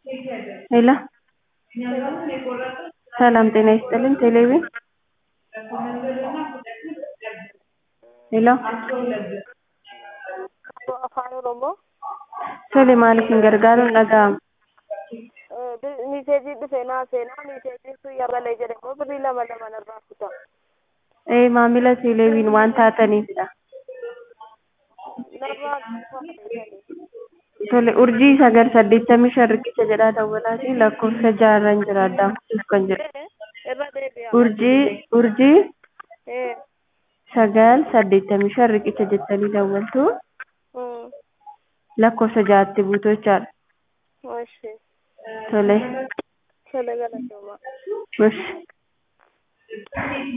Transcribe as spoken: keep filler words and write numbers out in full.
ሄሎ ሄሎ ሰላም ጤና ይስጥልኝ ቴሌቪዥን ሄሎ afaan oromoo tole maaliifin gargaaruun dhaga'ama miseejii dhufe naa seenaa miseejiin sun yabalee jedhamoo birrii lama lama narraa kutaa ee maamila teeleviin waan taataniifidha narraa kutaa tole urjii sagal saddeettamii shan riqicha jedhaa dawwalaatii lakkoofsa jaarran jira addaamsuuf kan jedhu irra deebi'a urjii urjii ee sagal saddeettamii shan riqicha jettanii dawwaltu lakkoofsa jaatti buutu jechaadha. Oshi. Tole. Tole galatoomaa. Oshi.